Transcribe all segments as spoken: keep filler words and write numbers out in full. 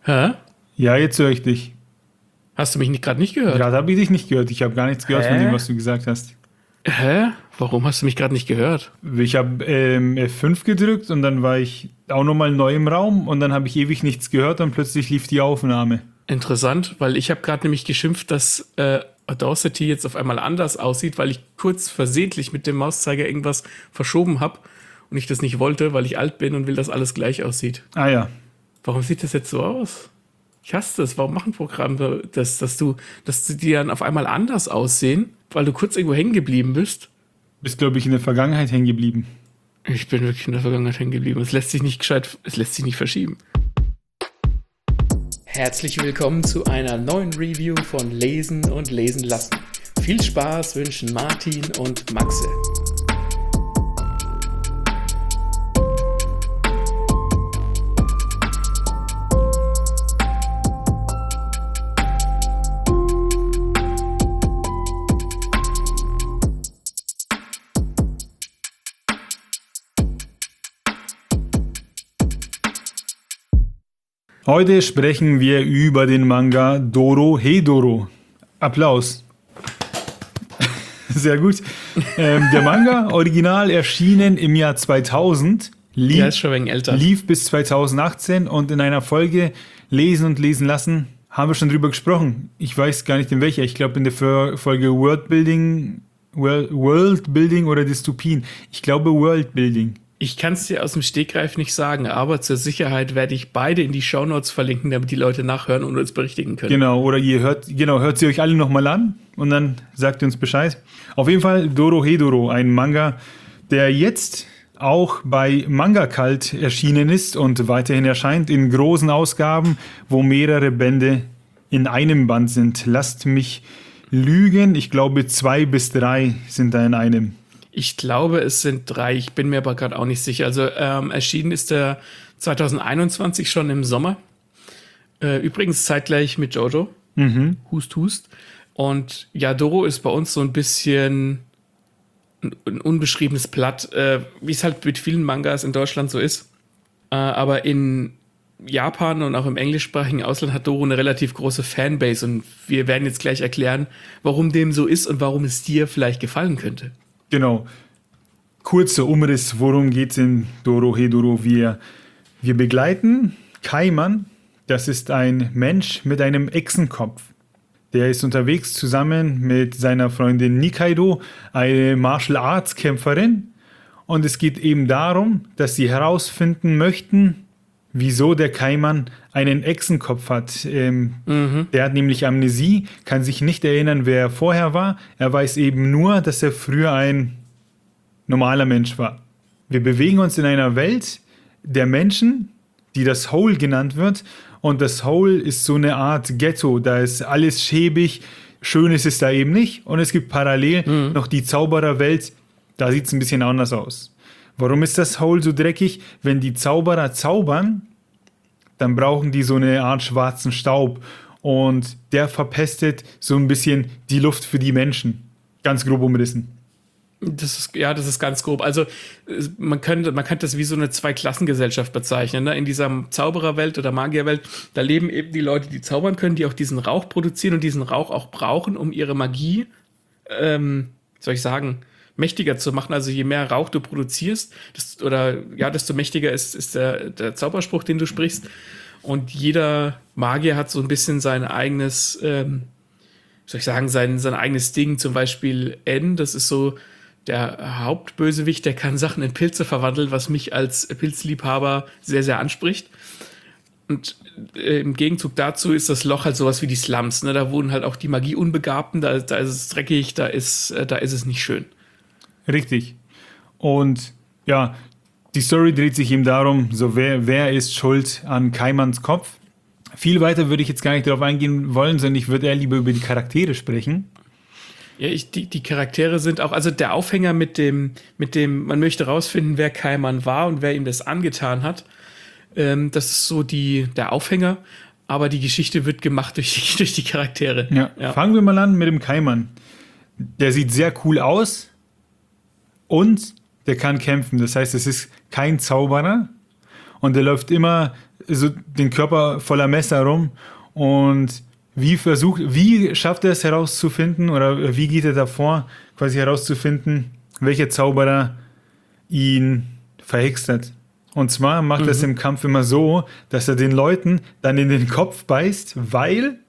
Hä? Ja, jetzt höre ich dich. Hast du mich nicht gerade nicht gehört? Gerade habe ich dich nicht gehört. Ich habe gar nichts gehört Hä? von dem, was du gesagt hast. Hä? Warum hast du mich gerade nicht gehört? Ich habe ähm, F fünf gedrückt und dann war ich auch nochmal neu im Raum und dann habe ich ewig nichts gehört und plötzlich lief die Aufnahme. Interessant, weil ich habe gerade nämlich geschimpft, dass äh, Audacity jetzt auf einmal anders aussieht, weil ich kurz versehentlich mit dem Mauszeiger irgendwas verschoben habe und ich das nicht wollte, weil ich alt bin und will, dass alles gleich aussieht. Ah ja. Warum sieht das jetzt so aus? Ich hasse das. Warum machen Programme das, dass du, dass die dann auf einmal anders aussehen, weil du kurz irgendwo hängen geblieben bist? Bist, glaube ich, in der Vergangenheit hängen geblieben. Ich bin wirklich in der Vergangenheit hängen geblieben. Es lässt sich nicht gescheit, es lässt sich nicht verschieben. Herzlich willkommen zu einer neuen Review von Lesen und Lesen lassen. Viel Spaß wünschen Martin und Maxe. Heute sprechen wir über den Manga Dorohedoro. Applaus. Sehr gut. Ähm, der Manga, original erschienen im Jahr zweitausend, lief, Ja, ist schon ein wenig älter. lief bis zweitausendachtzehn und in einer Folge Lesen und Lesen lassen haben wir schon drüber gesprochen. Ich weiß gar nicht in welcher. Ich glaube in der Folge Worldbuilding, World, Worldbuilding oder Dystopien. Ich glaube Worldbuilding. Ich kann es dir aus dem Stegreif nicht sagen, aber zur Sicherheit werde ich beide in die Shownotes verlinken, damit die Leute nachhören und uns berichtigen können. Genau, oder ihr hört, genau, hört sie euch alle nochmal an und dann sagt ihr uns Bescheid. Auf jeden Fall Dorohedoro, ein Manga, der jetzt auch bei Manga Cult erschienen ist und weiterhin erscheint in großen Ausgaben, wo mehrere Bände in einem Band sind. Lasst mich lügen, ich glaube zwei bis drei sind da in einem. Ich glaube, es sind drei. Ich bin mir aber gerade auch nicht sicher. Also ähm, erschienen ist der zwanzig einundzwanzig schon im Sommer. Äh, übrigens zeitgleich mit Jojo. Mhm. Hust, hust. Und ja, Doro ist bei uns so ein bisschen ein, ein unbeschriebenes Blatt, äh, wie es halt mit vielen Mangas in Deutschland so ist. Äh, aber in Japan und auch im englischsprachigen Ausland hat Doro eine relativ große Fanbase. Und wir werden jetzt gleich erklären, warum dem so ist und warum es dir vielleicht gefallen könnte. Genau. Kurzer Umriss, worum geht es in Dorohedoro? Wir, wir begleiten Kaiman, das ist ein Mensch mit einem Echsenkopf. Der ist unterwegs zusammen mit seiner Freundin Nikaido, eine Martial Arts Kämpferin. Und es geht eben darum, dass sie herausfinden möchten, wieso der Kaiman einen Echsenkopf hat. Ähm, mhm. Der hat nämlich Amnesie, kann sich nicht erinnern, wer er vorher war. Er weiß eben nur, dass er früher ein normaler Mensch war. Wir bewegen uns in einer Welt der Menschen, die das Hole genannt wird. Und das Hole ist so eine Art Ghetto. Da ist alles schäbig. Schön ist es da eben nicht. Und es gibt parallel mhm. noch die Zaubererwelt. Da sieht es ein bisschen anders aus. Warum ist das Hole so dreckig? Wenn die Zauberer zaubern, dann brauchen die so eine Art schwarzen Staub. Und der verpestet so ein bisschen die Luft für die Menschen. Ganz grob umrissen. Das ist, ja, das ist ganz grob. Also man könnte, man könnte das wie so eine Zweiklassengesellschaft bezeichnen. Ne? In dieser Zaubererwelt oder Magierwelt, da leben eben die Leute, die zaubern können, die auch diesen Rauch produzieren und diesen Rauch auch brauchen, um ihre Magie, ähm, wie soll ich sagen, mächtiger zu machen. Also je mehr Rauch du produzierst, desto, oder ja, desto mächtiger ist, ist der, der Zauberspruch, den du sprichst. Und jeder Magier hat so ein bisschen sein eigenes, ähm, wie soll ich sagen, sein, sein eigenes Ding. Zum Beispiel N, das ist so der Hauptbösewicht, der kann Sachen in Pilze verwandeln, was mich als Pilzliebhaber sehr, sehr anspricht. Und äh, im Gegenzug dazu ist das Loch halt sowas wie die Slums. Ne? Da wohnen halt auch die Magieunbegabten, da, da ist es dreckig, da ist, äh, da ist es nicht schön. Richtig. Und ja, die Story dreht sich eben darum, so wer, wer ist schuld an Kaimans Kopf. Viel weiter würde ich jetzt gar nicht darauf eingehen wollen, sondern ich würde eher lieber über die Charaktere sprechen. Ja, ich, die, die Charaktere sind auch, also der Aufhänger mit dem, mit dem, man möchte rausfinden, wer Kaiman war und wer ihm das angetan hat. Ähm, das ist so die, der Aufhänger, aber die Geschichte wird gemacht durch die, durch die Charaktere. Ja. Ja. Fangen wir mal an mit dem Kaiman. Der sieht sehr cool aus. Und der kann kämpfen. Das heißt, es ist kein Zauberer. Und der läuft immer so den Körper voller Messer rum und wie versucht, wie schafft er es herauszufinden oder wie geht er davor, quasi herauszufinden, welcher Zauberer ihn verhext hat. Und zwar macht er es im Kampf immer so, dass er den Leuten dann in den Kopf beißt, weil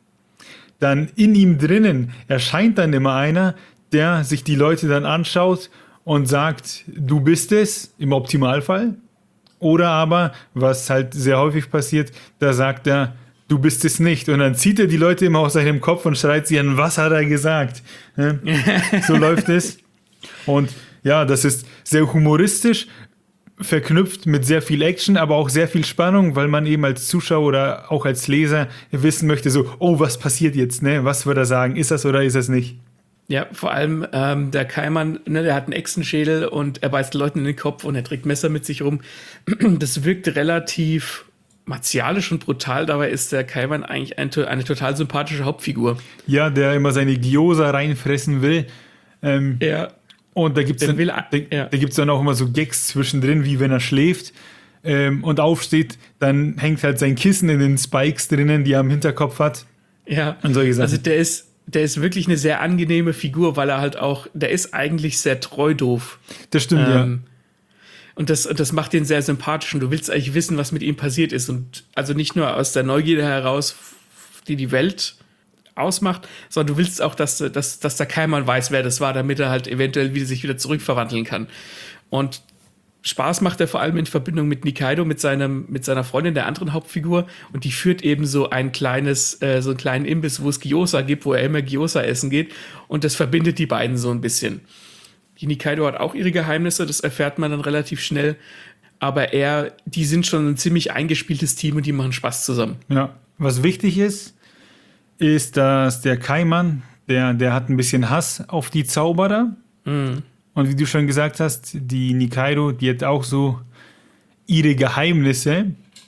dann in ihm drinnen erscheint dann immer einer, der sich die Leute dann anschaut und sagt, du bist es, im Optimalfall. Oder aber, was halt sehr häufig passiert, da sagt er, du bist es nicht. Und dann zieht er die Leute immer aus seinem Kopf und schreit sie an, was hat er gesagt? Ja, so läuft es. Und ja, das ist sehr humoristisch, verknüpft mit sehr viel Action, aber auch sehr viel Spannung, weil man eben als Zuschauer oder auch als Leser wissen möchte, so, oh, was passiert jetzt, ne? Was wird er sagen? Ist das oder ist das nicht? Ja, vor allem ähm, der Kaiman, ne, der hat einen Echsenschädel und er beißt Leuten in den Kopf und er trägt Messer mit sich rum. Das wirkt relativ martialisch und brutal, dabei ist der Kaiman eigentlich ein, eine total sympathische Hauptfigur. Ja, der immer seine Gyoza reinfressen will. Ähm, ja. Und da gibt es dann, will, da, ja. da gibt's dann auch immer so Gags zwischendrin, wie wenn er schläft ähm, und aufsteht, dann hängt halt sein Kissen in den Spikes drinnen, die er am Hinterkopf hat. Ja, und solche Sachen. Also der ist, der ist wirklich eine sehr angenehme Figur, weil er halt auch, der ist eigentlich sehr treu doof. Das stimmt, ähm, ja. Und das, das macht ihn sehr sympathisch und du willst eigentlich wissen, was mit ihm passiert ist. Und also nicht nur aus der Neugierde heraus, die die Welt ausmacht, sondern du willst auch, dass, dass, dass der Kaiman weiß, wer das war, damit er halt eventuell wieder, sich wieder zurückverwandeln kann. Und Spaß macht er vor allem in Verbindung mit Nikaido, mit, seinem, mit seiner Freundin, der anderen Hauptfigur. Und die führt eben so ein kleines, äh, so einen kleinen Imbiss, wo es Gyoza gibt, wo er immer Gyoza essen geht. Und das verbindet die beiden so ein bisschen. Die Nikaido hat auch ihre Geheimnisse, das erfährt man dann relativ schnell. Aber er, die sind schon ein ziemlich eingespieltes Team und die machen Spaß zusammen. Ja, was wichtig ist, ist, dass der Kaiman, der, der hat ein bisschen Hass auf die Zauberer. Mhm. Und wie du schon gesagt hast, die Nikaido, die hat auch so ihre Geheimnisse.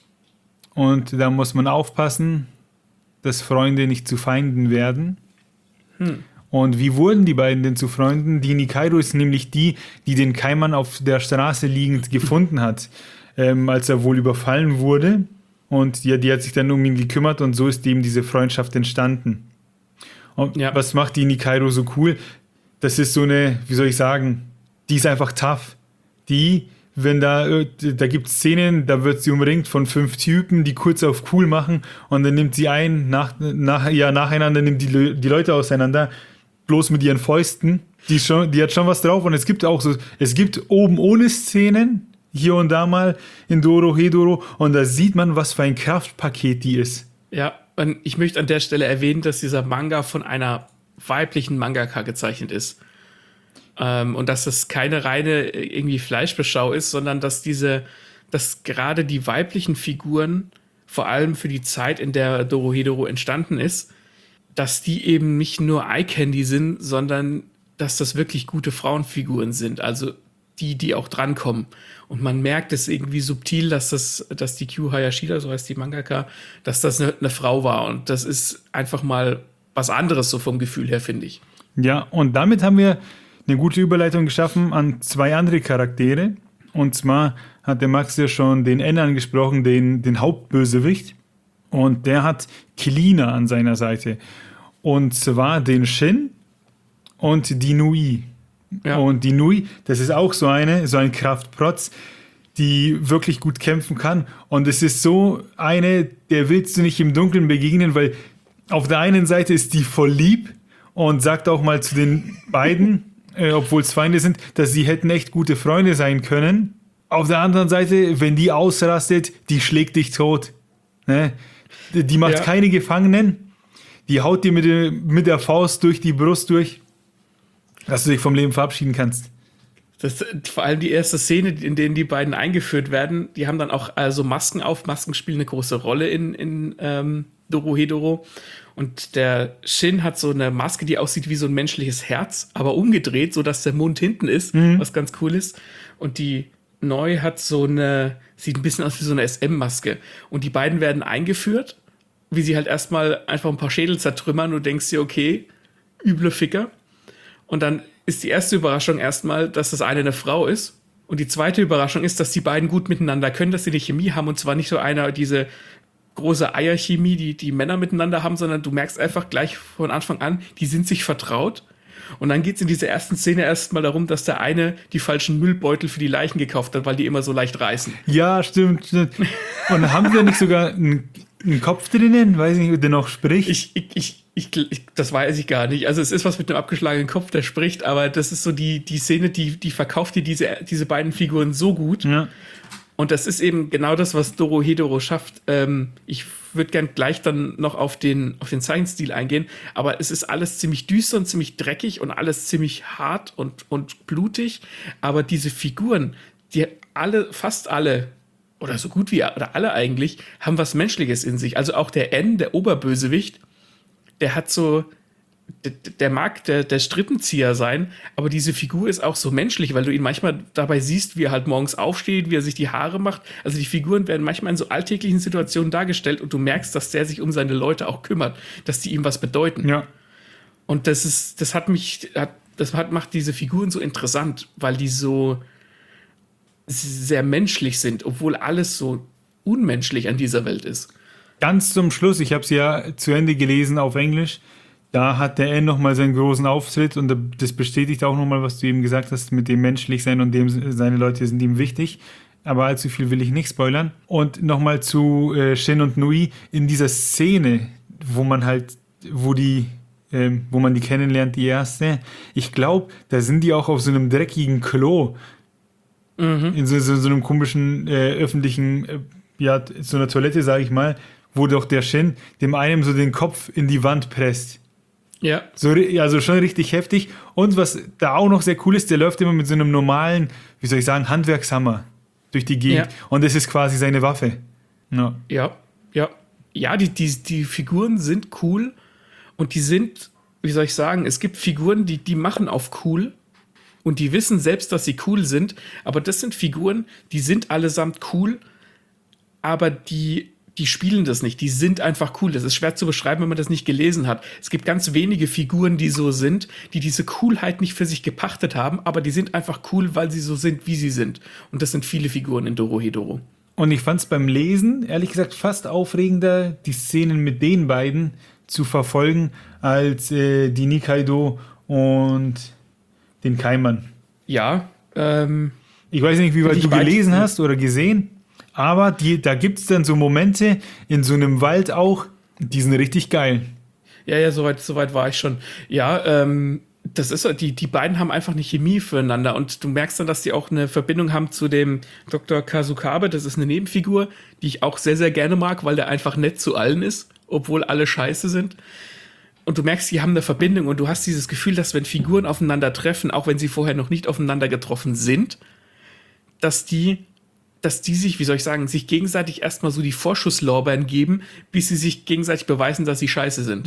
Und da muss man aufpassen, dass Freunde nicht zu Feinden werden. Hm. Und wie wurden die beiden denn zu Freunden? Die Nikaido ist nämlich die, die den Kaiman auf der Straße liegend gefunden hat, ähm, als er wohl überfallen wurde. Und ja, die hat sich dann um ihn gekümmert und so ist eben diese Freundschaft entstanden. Und ja. Was macht die Nikaido so cool? Das ist so eine, wie soll ich sagen, die ist einfach tough. Die, wenn da, da gibt es Szenen, da wird sie umringt von fünf Typen, die kurz auf cool machen und dann nimmt sie ein, nach, nach, ja, nacheinander nimmt die, die Leute auseinander, bloß mit ihren Fäusten. Die, schon, die hat schon was drauf und es gibt auch so, es gibt oben ohne Szenen, hier und da mal in Dorohedoro und da sieht man, was für ein Kraftpaket die ist. Ja, und ich möchte an der Stelle erwähnen, dass dieser Manga von einer weiblichen Mangaka gezeichnet ist. Ähm, und dass das keine reine irgendwie Fleischbeschau ist, sondern dass diese, dass gerade die weiblichen Figuren, vor allem für die Zeit, in der Dorohedoro entstanden ist, dass die eben nicht nur Eye-Candy sind, sondern dass das wirklich gute Frauenfiguren sind. Also die, die auch drankommen. Und man merkt es irgendwie subtil, dass das, dass die Kyu Hayashida, so heißt die Mangaka, dass das eine, eine Frau war. Und das ist einfach mal was anderes so vom Gefühl her, finde ich. Ja, und damit haben wir eine gute Überleitung geschaffen an zwei andere Charaktere. Und zwar hat der Max ja schon den N angesprochen, den, den Hauptbösewicht. Und der hat Kilina an seiner Seite. Und zwar den Shin und die Nui. Ja. Und die Nui, das ist auch so eine, so ein Kraftprotz, die wirklich gut kämpfen kann. Und es ist so eine, der willst du nicht im Dunkeln begegnen, weil auf der einen Seite ist die voll lieb und sagt auch mal zu den beiden, äh, obwohl es Feinde sind, dass sie hätten echt gute Freunde sein können. Auf der anderen Seite, wenn die ausrastet, die schlägt dich tot. Ne? Die macht ja. keine Gefangenen, die haut dir mit der, mit der Faust durch die Brust durch, dass du dich vom Leben verabschieden kannst. Das, vor allem die erste Szene, in der die beiden eingeführt werden, die haben dann auch also Masken auf. Masken spielen eine große Rolle in, in ähm, Dorohedoro. Und der Shin hat so eine Maske, die aussieht wie so ein menschliches Herz, aber umgedreht, sodass der Mund hinten ist, mhm. was ganz cool ist. Und die Neu hat so eine, sieht ein bisschen aus wie so eine S M-Maske. Und die beiden werden eingeführt, wie sie halt erstmal einfach ein paar Schädel zertrümmern und denkst dir, okay, üble Ficker. Und dann ist die erste Überraschung erstmal, dass das eine eine Frau ist Und die zweite Überraschung ist, dass die beiden gut miteinander können, dass sie eine Chemie haben und zwar nicht so einer, diese große Eierchemie, die die Männer miteinander haben, sondern du merkst einfach gleich von Anfang an, die sind sich vertraut. Und dann geht es in dieser ersten Szene erstmal darum, dass der eine die falschen Müllbeutel für die Leichen gekauft hat, weil die immer so leicht reißen. Ja, stimmt, stimmt. Und haben wir nicht sogar einen, einen Kopf drinnen? Weiß nicht, der noch spricht? Ich, ich, ich, ich, ich, das weiß ich gar nicht. Also es ist was mit einem abgeschlagenen Kopf, der spricht, aber das ist so die, die Szene, die, die verkauft dir diese, diese beiden Figuren so gut. Ja. Und das ist eben genau das, was Dorohedoro schafft. Ähm, ich würde gern gleich dann noch auf den, auf den Zeichenstil eingehen, aber es ist alles ziemlich düster und ziemlich dreckig und alles ziemlich hart und, und blutig. Aber diese Figuren, die alle, fast alle, oder so gut wie oder alle eigentlich, haben was Menschliches in sich. Also auch der N, der Oberbösewicht, der hat so, der, der mag der, der Strippenzieher sein, aber diese Figur ist auch so menschlich, weil du ihn manchmal dabei siehst, wie er halt morgens aufsteht, wie er sich die Haare macht. Also die Figuren werden manchmal in so alltäglichen Situationen dargestellt und du merkst, dass der sich um seine Leute auch kümmert, dass die ihm was bedeuten. Ja. Und das ist, das hat mich, hat, das hat, macht diese Figuren so interessant, weil die so sehr menschlich sind, obwohl alles so unmenschlich an dieser Welt ist. Ganz zum Schluss, ich habe es ja zu Ende gelesen auf Englisch, da hat der N nochmal seinen großen Auftritt und das bestätigt auch nochmal, was du eben gesagt hast, mit dem menschlich sein und dem seine Leute sind ihm wichtig. Aber allzu viel will ich nicht spoilern. Und nochmal zu äh, Shin und Nui in dieser Szene, wo man halt, wo die, ähm, wo man die kennenlernt, die erste. Ich glaube, da sind die auch auf so einem dreckigen Klo. Mhm. In so, so, so einem komischen äh, öffentlichen, äh, ja, so einer Toilette, sage ich mal, wo doch der Shin dem einen so den Kopf in die Wand presst. Ja. So, also schon richtig heftig. Und was da auch noch sehr cool ist, der läuft immer mit so einem normalen, wie soll ich sagen, Handwerkshammer durch die Gegend. Ja. Und das ist quasi seine Waffe. Ja, ja. Ja, ja die, die, die Figuren sind cool und die sind, wie soll ich sagen, es gibt Figuren, die, die machen auf cool und die wissen selbst, dass sie cool sind, aber das sind Figuren, die sind allesamt cool, aber die die spielen das nicht, die sind einfach cool. Das ist schwer zu beschreiben, wenn man das nicht gelesen hat. Es gibt ganz wenige Figuren, die so sind, die diese Coolheit nicht für sich gepachtet haben, aber die sind einfach cool, weil sie so sind, wie sie sind. Und das sind viele Figuren in Dorohedoro. Und ich fand es beim Lesen, ehrlich gesagt, fast aufregender, die Szenen mit den beiden zu verfolgen, als äh, die Nikaido und den Kaiman. Ja. Ähm, ich weiß nicht, wie weit du gelesen hast oder gesehen. Aber die, da gibt es dann so Momente in so einem Wald auch, die sind richtig geil. Ja, ja, soweit so weit war ich schon. Ja, ähm, das ist die, die beiden haben einfach eine Chemie füreinander und du merkst dann, dass die auch eine Verbindung haben zu dem Doktor Kasukabe. Das ist eine Nebenfigur, die ich auch sehr, sehr gerne mag, weil der einfach nett zu allen ist, obwohl alle scheiße sind. Und du merkst, die haben eine Verbindung und du hast dieses Gefühl, dass wenn Figuren aufeinandertreffen, auch wenn sie vorher noch nicht aufeinander getroffen sind, dass die dass die sich, wie soll ich sagen, sich gegenseitig erstmal so die Vorschusslorbeeren geben, bis sie sich gegenseitig beweisen, dass sie scheiße sind.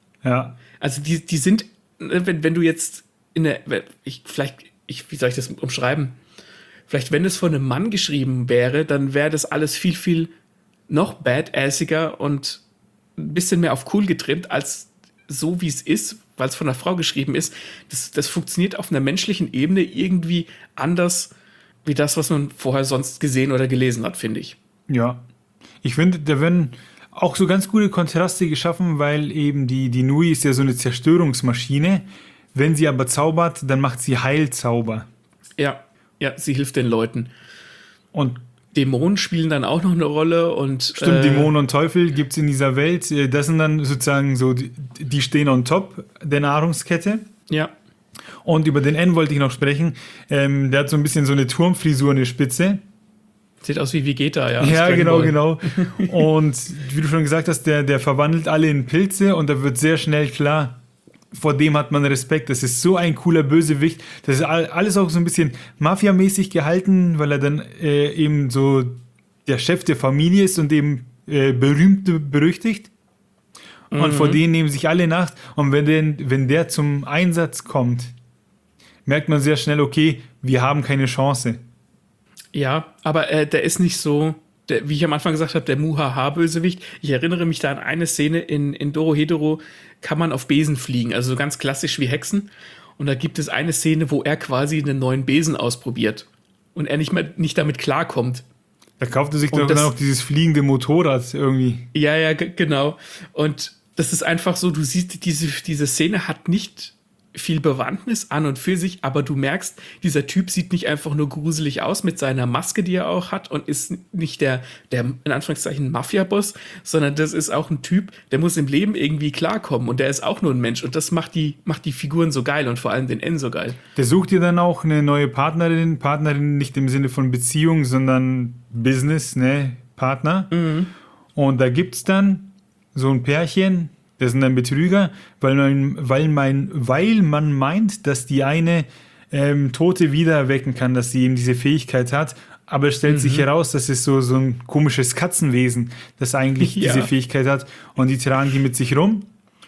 Ja. Also die, die sind, wenn, wenn du jetzt in der, ich, vielleicht, ich, wie soll ich das umschreiben? Vielleicht, wenn es von einem Mann geschrieben wäre, dann wäre das alles viel, viel noch badassiger und ein bisschen mehr auf cool getrimmt, als so, wie es ist, weil es von einer Frau geschrieben ist. Das, das funktioniert auf einer menschlichen Ebene irgendwie anders wie das, was man vorher sonst gesehen oder gelesen hat, finde ich. Ja, ich finde, da werden auch so ganz gute Kontraste geschaffen, weil eben die, die Nui ist ja so eine Zerstörungsmaschine. Wenn sie aber zaubert, dann macht sie Heilzauber. Ja, ja, sie hilft den Leuten. Und Dämonen spielen dann auch noch eine Rolle. Und, stimmt, äh, Dämonen und Teufel gibt es in dieser Welt. Das sind dann sozusagen so, die, die stehen on top der Nahrungskette. Ja. Und über den N wollte ich noch sprechen. Ähm, der hat so ein bisschen so eine Turmfrisur, eine Spitze. Sieht aus wie Vegeta, ja. Ja, genau, genau. Und wie du schon gesagt hast, der, der verwandelt alle in Pilze und da wird sehr schnell klar, vor dem hat man Respekt. Das ist so ein cooler Bösewicht. Das ist alles auch so ein bisschen Mafia-mäßig gehalten, weil er dann äh, eben so der Chef der Familie ist und eben äh, berühmt, berüchtigt. Und mhm. vor denen nehmen sich alle Nacht. Und wenn, den, wenn der zum Einsatz kommt, merkt man sehr schnell, okay, wir haben keine Chance. Ja, aber äh, der ist nicht so, der, wie ich am Anfang gesagt habe, der Muhaha-Bösewicht. Ich erinnere mich da an eine Szene in, in Dorohedoro, kann man auf Besen fliegen, also so ganz klassisch wie Hexen. Und da gibt es eine Szene, wo er quasi einen neuen Besen ausprobiert. und er nicht mehr nicht damit klarkommt. Da kauft er sich Und doch das- dann auch dieses fliegende Motorrad irgendwie. Ja, ja, g- genau. Und das ist einfach so, du siehst, diese, diese Szene hat nicht viel Bewandtnis an und für sich, aber du merkst, dieser Typ sieht nicht einfach nur gruselig aus mit seiner Maske, die er auch hat und ist nicht der, der in Anführungszeichen Mafia-Boss, sondern das ist auch ein Typ, der muss im Leben irgendwie klarkommen und der ist auch nur ein Mensch und das macht die, macht die Figuren so geil und vor allem den N so geil. Der sucht dir dann auch eine neue Partnerin, Partnerin nicht im Sinne von Beziehung, sondern Business, ne, Partner. Und da gibt's dann so ein Pärchen, das sind dann Betrüger, weil man, weil mein, weil man meint, dass die eine ähm, Tote wieder erwecken kann, dass sie eben diese Fähigkeit hat. Aber es stellt sich heraus, dass es so, so ein komisches Katzenwesen, das eigentlich Ja. diese Fähigkeit hat. Und die tragen die mit sich rum.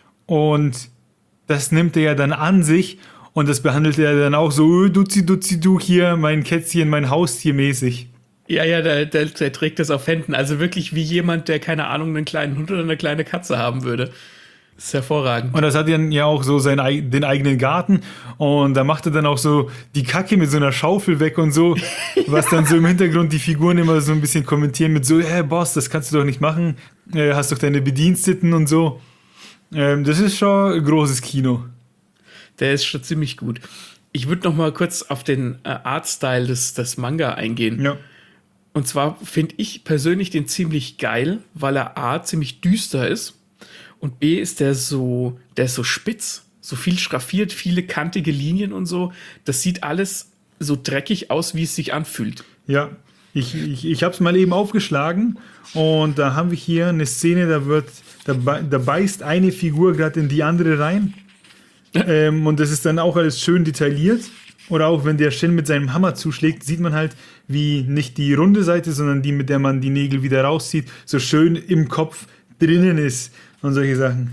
Und das nimmt er ja dann an sich. Und das behandelt er dann auch so, "Ö, Duzi, Duzi, du hier, mein Kätzchen, mein Haustier mäßig." Ja, ja, der, der, der trägt das auf Händen. Also wirklich wie jemand, der, keine Ahnung, einen kleinen Hund oder eine kleine Katze haben würde. Das ist hervorragend. Und das hat dann ja auch so seinen, eig- den eigenen Garten. Und da macht er dann auch so die Kacke mit so einer Schaufel weg und so. Was dann so im Hintergrund die Figuren immer so ein bisschen kommentieren mit so, hey Boss, das kannst du doch nicht machen. Äh, hast doch deine Bediensteten und so. Ähm, das ist schon großes Kino. Der ist schon ziemlich gut. Ich würde noch mal kurz auf den äh, Artstyle des, des Manga eingehen. Ja. Und zwar finde ich persönlich den ziemlich geil, weil er A, ziemlich düster ist und B, ist der so, der ist so spitz, so viel schraffiert, viele kantige Linien und so. Das sieht alles so dreckig aus, wie es sich anfühlt. Ja, ich, ich, ich habe es mal eben aufgeschlagen und da haben wir hier eine Szene, da wird, da, bei- da beißt eine Figur gerade in die andere rein ähm, und das ist dann auch alles schön detailliert. Oder auch wenn der Shin mit seinem Hammer zuschlägt, sieht man halt, wie nicht die runde Seite, sondern die, mit der man die Nägel wieder rauszieht, so schön im Kopf drinnen ist und solche Sachen.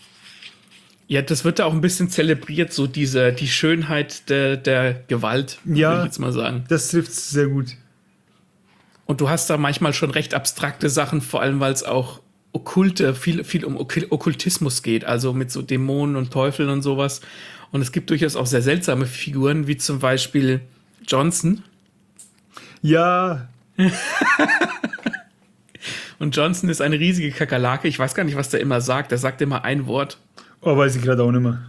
Ja, das wird da auch ein bisschen zelebriert, so diese, die Schönheit der, der Gewalt, Ja. würde ich jetzt mal sagen. Das trifft sehr gut. Und du hast da manchmal schon recht abstrakte Sachen, vor allem weil es auch okkulte, viel, viel um Okk- Okkultismus geht, also mit so Dämonen und Teufeln und sowas. Und es gibt durchaus auch sehr seltsame Figuren, wie zum Beispiel Johnson. Ja, Und Johnson ist eine riesige Kakerlake. Ich weiß gar nicht, was der immer sagt. Der sagt immer ein Wort. oh, weiß ich gerade auch nicht mehr.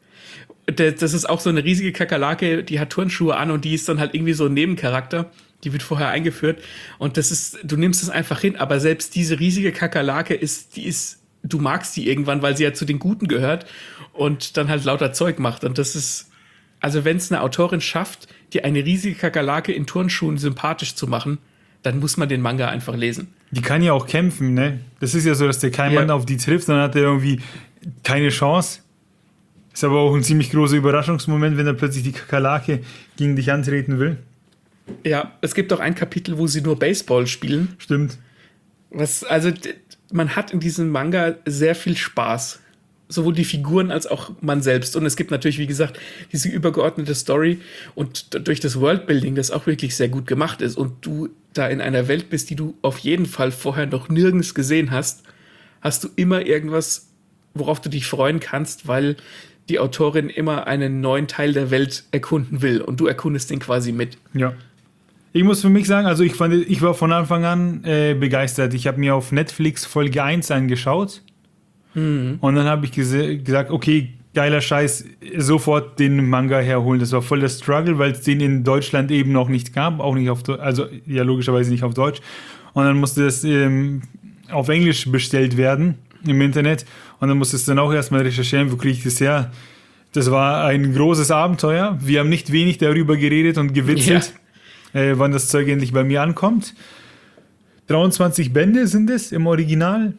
Der, das ist auch so eine riesige Kakerlake, die hat Turnschuhe an und die ist dann halt irgendwie so ein Nebencharakter. Die wird vorher eingeführt. Und das ist, du nimmst es einfach hin, aber selbst diese riesige Kakerlake ist, die ist, du magst die irgendwann, weil sie ja zu den Guten gehört und dann halt lauter Zeug macht. Und das ist, also wenn es eine Autorin schafft, dir eine riesige Kakerlake in Turnschuhen sympathisch zu machen, dann muss man den Manga einfach lesen. Die kann ja auch kämpfen, ne? Das ist ja so, dass der kein Ja. Mann auf die trifft, dann hat er irgendwie keine Chance. Ist aber auch ein ziemlich großer Überraschungsmoment, wenn er plötzlich die Kakerlake gegen dich antreten will. Ja, es gibt auch ein Kapitel, wo sie nur Baseball spielen. Stimmt. Was, also, d- man hat in diesem Manga sehr viel Spaß. Sowohl die Figuren als auch man selbst. Und es gibt natürlich, wie gesagt, diese übergeordnete Story und d- durch das Worldbuilding, das auch wirklich sehr gut gemacht ist und du da in einer Welt bist, die du auf jeden Fall vorher noch nirgends gesehen hast, hast du immer irgendwas, worauf du dich freuen kannst, weil die Autorin immer einen neuen Teil der Welt erkunden will und du erkundest den quasi mit. Ja. Ich muss für mich sagen, also ich, fand, ich war von Anfang an äh, begeistert. Ich habe mir auf Netflix Folge eins angeschaut und dann habe ich gese- gesagt, okay, geiler Scheiß, sofort den Manga herholen. Das war voll der Struggle, weil es den in Deutschland eben noch nicht gab, auch nicht auf, Deu- also ja logischerweise nicht auf Deutsch. Und dann musste das ähm, auf Englisch bestellt werden im Internet und dann musste es dann auch erstmal recherchieren, wo kriege ich das her. Das war ein großes Abenteuer. Wir haben nicht wenig darüber geredet und gewitzelt, äh, wann das Zeug endlich bei mir ankommt. dreiundzwanzig Bände sind es im Original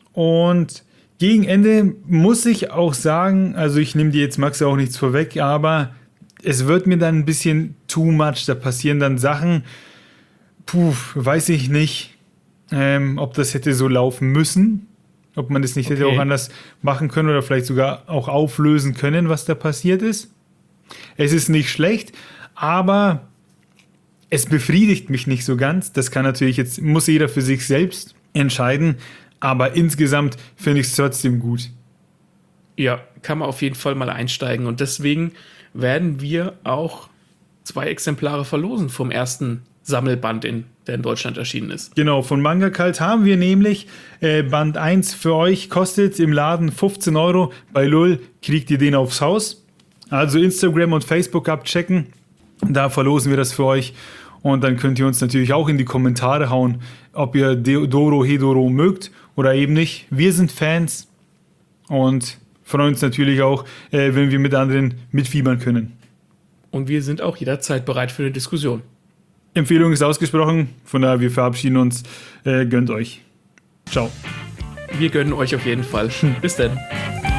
und gegen Ende muss ich auch sagen, also ich nehme dir jetzt Max auch nichts vorweg, aber es wird mir dann ein bisschen too much. Da passieren dann Sachen, puh, weiß ich nicht, ähm, ob das hätte so laufen müssen, ob man das nicht hätte Okay. auch anders machen können oder vielleicht sogar auch auflösen können, was da passiert ist. Es ist nicht schlecht, aber es befriedigt mich nicht so ganz. Das kann natürlich jetzt, muss jeder für sich selbst entscheiden, aber insgesamt finde ich es trotzdem gut. Ja, kann man auf jeden Fall mal einsteigen. Und deswegen werden wir auch zwei Exemplare verlosen vom ersten Sammelband, in, der in Deutschland erschienen ist. Genau, von Manga Cult haben wir nämlich äh, Band eins für euch, kostet im Laden fünfzehn Euro. Bei Lull kriegt ihr den aufs Haus. Also Instagram und Facebook abchecken. Da verlosen wir das für euch. Und dann könnt ihr uns natürlich auch in die Kommentare hauen, ob ihr Dorohedoro mögt oder eben nicht. Wir sind Fans und freuen uns natürlich auch, äh, wenn wir mit anderen mitfiebern können. Und wir sind auch jederzeit bereit für eine Diskussion. Empfehlung ist ausgesprochen, von daher wir verabschieden uns. Äh, gönnt euch. Ciao. Wir gönnen euch auf jeden Fall. Bis dann.